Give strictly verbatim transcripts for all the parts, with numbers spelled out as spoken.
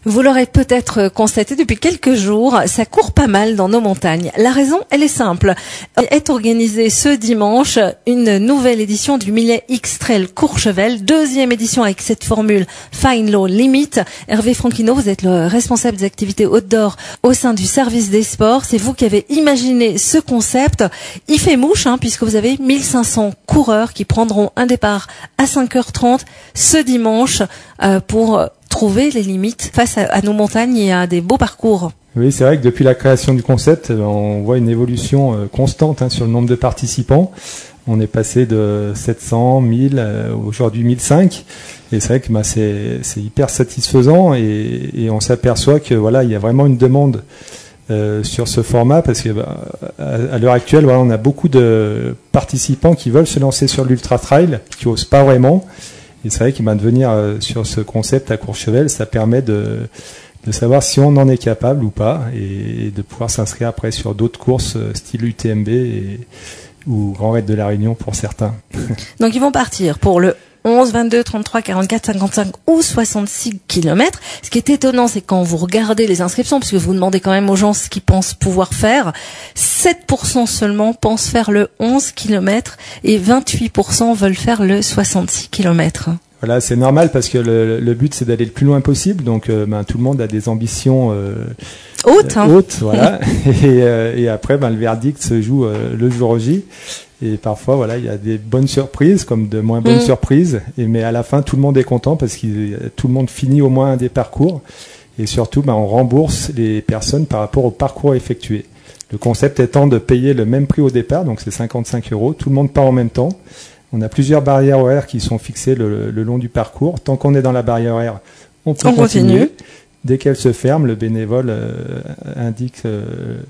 Vous l'aurez peut-être constaté depuis quelques jours, ça court pas mal dans nos montagnes. La raison, elle est simple. Est organisée ce dimanche une nouvelle édition du Millet X-Trail Courchevel, deuxième édition avec cette formule Fine Low Limit. Hervé Franquino, vous êtes le responsable des activités outdoor au sein du service des sports. C'est vous qui avez imaginé ce concept. Il fait mouche, hein, puisque vous avez mille cinq cents coureurs qui prendront un départ à cinq heures trente ce dimanche euh, pour trouver les limites face à, à nos montagnes et à des beaux parcours. Oui, c'est vrai que depuis la création du concept, on voit une évolution euh, constante hein, sur le nombre de participants. On est passé de sept cents, mille, euh, aujourd'hui mille cinq. Et c'est vrai que bah, c'est, c'est hyper satisfaisant et, et on s'aperçoit que voilà, il y a vraiment une demande euh, sur ce format parce que bah, à, à l'heure actuelle, voilà, on a beaucoup de participants qui veulent se lancer sur l'ultra trail, qui osent pas vraiment. Et c'est vrai qu'il va devenir euh, sur ce concept à Courchevel, ça permet de, de savoir si on en est capable ou pas et, et de pouvoir s'inscrire après sur d'autres courses euh, style U T M B et, ou Grand Raid de la Réunion pour certains. Donc ils vont partir pour le onze, vingt-deux, trente-trois, quarante-quatre, cinquante-cinq ou soixante-six kilomètres. Ce qui est étonnant, c'est quand vous regardez les inscriptions, parce que vous demandez quand même aux gens ce qu'ils pensent pouvoir faire, sept pour cent seulement pensent faire le onze kilomètres et vingt-huit pour cent veulent faire le soixante-six kilomètres. Voilà, c'est normal parce que le, le but c'est d'aller le plus loin possible, donc euh, ben, tout le monde a des ambitions euh, hautes, hein. hautes, voilà. et, euh, et après, ben, le verdict se joue euh, le jour J. Et parfois, voilà, il y a des bonnes surprises comme de moins bonnes mmh. surprises. Et mais à la fin, tout le monde est content parce que tout le monde finit au moins un des parcours. Et surtout, ben, on rembourse les personnes par rapport au parcours effectué. Le concept étant de payer le même prix au départ, donc c'est cinquante-cinq euros. Tout le monde part en même temps. On a plusieurs barrières horaires qui sont fixées le, le long du parcours. Tant qu'on est dans la barrière horaire, on peut on continuer. continue. Dès qu'elle se ferme, le bénévole euh, indique euh,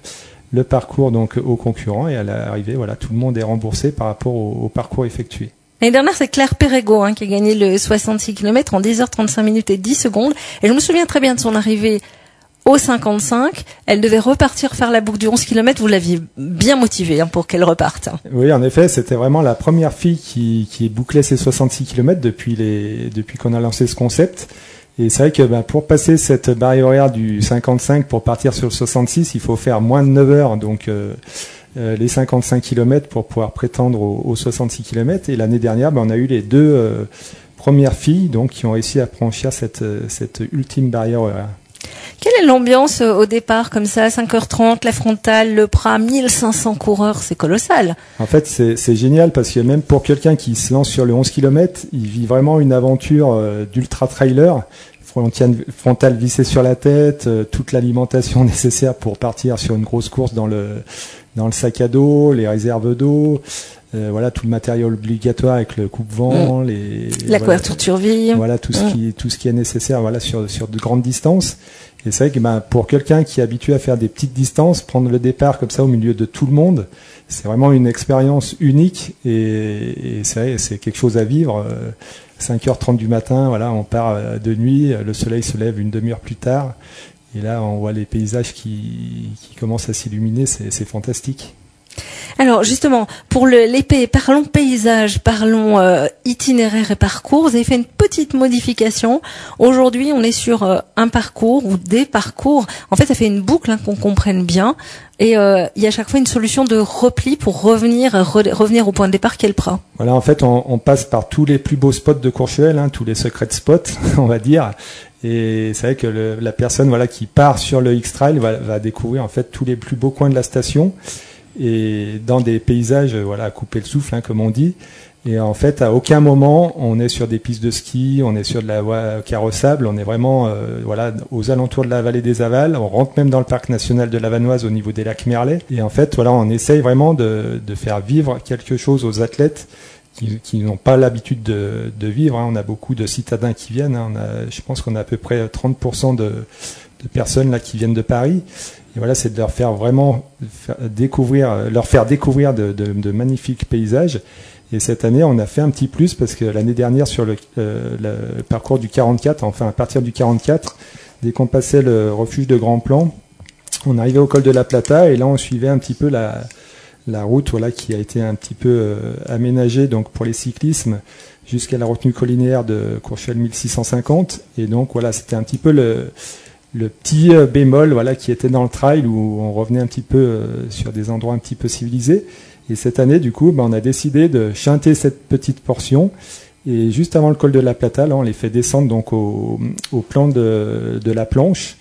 le parcours donc aux concurrents et à l'arrivée, voilà, tout le monde est remboursé par rapport au, au parcours effectué. L'année dernière, c'est Claire Perrego hein, qui a gagné le soixante-six kilomètres en dix heures trente-cinq minutes et dix secondes. Et je me souviens très bien de son arrivée au cinquante-cinq, elle devait repartir faire la boucle du onze kilomètres. Vous l'aviez bien motivée hein, pour qu'elle reparte. Oui, en effet, c'était vraiment la première fille qui, qui bouclait ses soixante-six kilomètres depuis, les, depuis qu'on a lancé ce concept. Et c'est vrai que ben, pour passer cette barrière horaire du cinquante-cinq pour partir sur le soixante-six, il faut faire moins de neuf heures, donc euh, euh, les cinquante-cinq kilomètres pour pouvoir prétendre aux, aux soixante-six kilomètres. Et l'année dernière, ben, on a eu les deux euh, premières filles donc, qui ont réussi à franchir cette, cette ultime barrière horaire. Quelle est l'ambiance au départ comme ça, cinq heures trente, la frontale, le Prat, mille cinq cents coureurs, c'est colossal. En fait, c'est, c'est génial parce que même pour quelqu'un qui se lance sur le onze kilomètres, il vit vraiment une aventure euh, d'ultra-trailer. Frontale vissée sur la tête, euh, toute l'alimentation nécessaire pour partir sur une grosse course dans le, dans le sac à dos, les réserves d'eau. Euh, voilà tout le matériel obligatoire avec le coupe-vent, mmh. les la voilà, couverture de survie, voilà tout ce mmh. qui tout ce qui est nécessaire voilà sur sur de grandes distances. Et c'est vrai que ben pour quelqu'un qui est habitué à faire des petites distances, prendre le départ comme ça au milieu de tout le monde, c'est vraiment une expérience unique et, et c'est vrai, c'est quelque chose à vivre. Euh, cinq heures trente du matin, voilà, on part de nuit, le soleil se lève une demi-heure plus tard et là on voit les paysages qui qui commencent à s'illuminer, c'est c'est fantastique. Alors justement, pour le, l'épée, parlons paysage, parlons euh, itinéraire et parcours. Vous avez fait une petite modification. Aujourd'hui, on est sur euh, un parcours ou des parcours. En fait, ça fait une boucle hein, qu'on comprenne bien. Et euh, il y a à chaque fois une solution de repli pour revenir re, revenir au point de départ qu'est le Prat. Voilà, en fait, on, on passe par tous les plus beaux spots de Courchevel, hein, tous les secrets spots, on va dire. Et c'est vrai que le, la personne voilà qui part sur le X-Trail va, va découvrir en fait tous les plus beaux coins de la station. Et dans des paysages, voilà, à couper le souffle, hein, comme on dit. Et en fait, à aucun moment, on est sur des pistes de ski, on est sur de la voie carrossable, on est vraiment, euh, voilà, aux alentours de la vallée des Avals. On rentre même dans le parc national de la Vanoise au niveau des lacs Merlet. Et en fait, voilà, on essaye vraiment de, de faire vivre quelque chose aux athlètes qui, qui n'ont pas l'habitude de, de vivre. Hein. On a beaucoup de citadins qui viennent. Hein. On a, je pense qu'on a à peu près trente pour cent de, de personnes là qui viennent de Paris. Et voilà, c'est de leur faire vraiment faire découvrir, leur faire découvrir de, de, de magnifiques paysages. Et cette année, on a fait un petit plus parce que l'année dernière, sur le, euh, le parcours du quarante-quatre, enfin à partir du quarante-quatre, dès qu'on passait le refuge de Grand Plan, on arrivait au col de la Plata et là, on suivait un petit peu la, la route, voilà, qui a été un petit peu euh, aménagée donc pour les cyclismes jusqu'à la retenue collinaire de Courchevel mille six cent cinquante. Et donc voilà, c'était un petit peu le le petit euh, bémol, voilà, qui était dans le trail où on revenait un petit peu euh, sur des endroits un petit peu civilisés. Et cette année, du coup, ben, on a décidé de chanter cette petite portion. Et juste avant le col de la Plata, là, on les fait descendre donc au, au plan de, de la planche.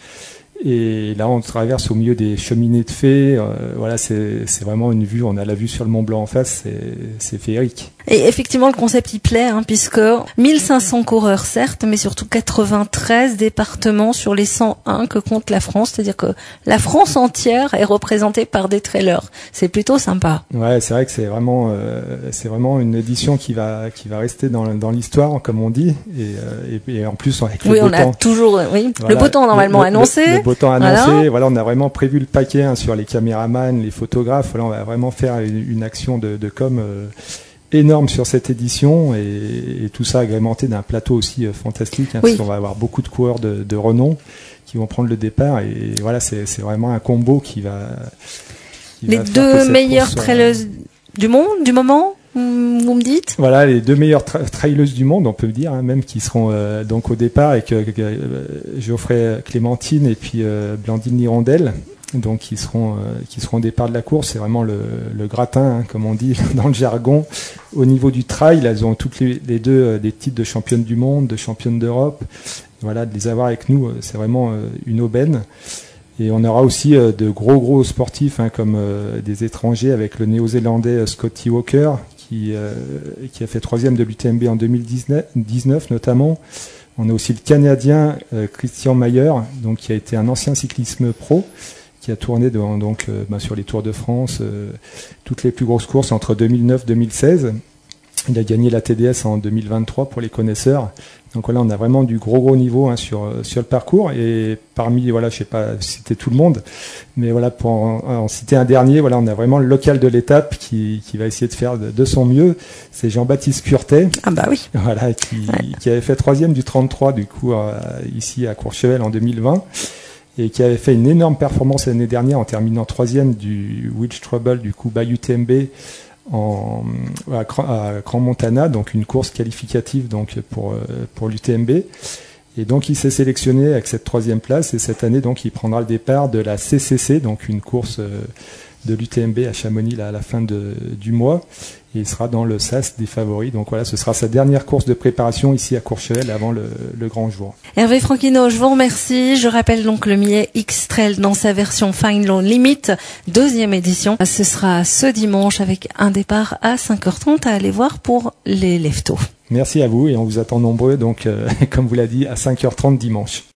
Et là, on traverse au milieu des cheminées de fées. Euh, voilà, c'est, c'est vraiment une vue. On a la vue sur le Mont Blanc en face. C'est, c'est féerique. Et effectivement, le concept y plaît, hein, puisque mille cinq cents coureurs, certes, mais surtout quatre-vingt-treize départements sur les cent un que compte la France. C'est-à-dire que la France entière est représentée par des trailers. C'est plutôt sympa. Ouais, c'est vrai que c'est vraiment, euh, c'est vraiment une édition qui va, qui va rester dans, dans l'histoire, comme on dit. Et, euh, et, et en plus, avec le oui, beau on temps. a toujours, oui, Voilà, le beau temps normalement le, le, annoncé. Le, le beau temps annoncé. Voilà. Voilà, on a vraiment prévu le paquet hein, sur les caméramans, les photographes. Voilà, on va vraiment faire une, une action de, de com. Euh, énorme sur cette édition et, et tout ça agrémenté d'un plateau aussi euh, fantastique hein, oui. parce qu'on va avoir beaucoup de coureurs de, de renom qui vont prendre le départ et voilà c'est, c'est vraiment un combo qui va qui les va deux meilleures traileuses euh... du monde du moment vous me dites voilà les deux meilleures tra- traileuses du monde on peut dire hein, même qui seront euh, donc au départ avec euh, euh, Geoffrey Clémentine et puis euh, Blandine Lirondelle donc qui seront euh, qui seront au départ de la course. C'est vraiment le, le gratin, hein, comme on dit dans le jargon. Au niveau du trail, elles ont toutes les, les deux euh, des titres de championne du monde, de championne d'Europe. Voilà, de les avoir avec nous, euh, c'est vraiment euh, une aubaine. Et on aura aussi euh, de gros gros sportifs, hein, comme euh, des étrangers avec le Néo-Zélandais euh, Scotty Walker, qui euh, qui a fait troisième de l'U T M B en deux mille dix-neuf notamment. On a aussi le Canadien euh, Christian Mayer, donc qui a été un ancien cyclisme pro. Qui a tourné dans, donc euh, bah, sur les Tours de France, euh, toutes les plus grosses courses entre deux mille neuf et deux mille seize. Il a gagné la T D S en deux mille vingt-trois pour les connaisseurs. Donc voilà, on a vraiment du gros gros niveau hein, sur sur le parcours. Et parmi voilà, je sais pas citer tout le monde, mais voilà pour en, en citer un dernier, voilà, on a vraiment le local de l'étape qui qui va essayer de faire de, de son mieux. C'est Jean-Baptiste Curtet. Ah bah oui. Voilà, qui ouais. qui avait fait troisième du trente-trois du coup euh, ici à Courchevel en deux mille vingt. Et qui avait fait une énorme performance l'année dernière en terminant troisième du Wilch Trouble du coup Bayou T M B en, à, à Grand Montana, donc une course qualificative donc pour pour l'U T M B. Et donc il s'est sélectionné avec cette troisième place et cette année donc il prendra le départ de la C C C, donc une course de l'U T M B à Chamonix là, à la fin de, du mois. Et il sera dans le S A S des favoris. Donc voilà, ce sera sa dernière course de préparation ici à Courchevel avant le, le grand jour. Hervé Franquino, je vous remercie. Je rappelle donc le Millet X-Trail dans sa version Final Limit, deuxième édition. Ce sera ce dimanche avec un départ à cinq heures trente à aller voir pour les leftos. Merci à vous et on vous attend nombreux, donc euh, comme vous l'a dit, à cinq heures trente dimanche.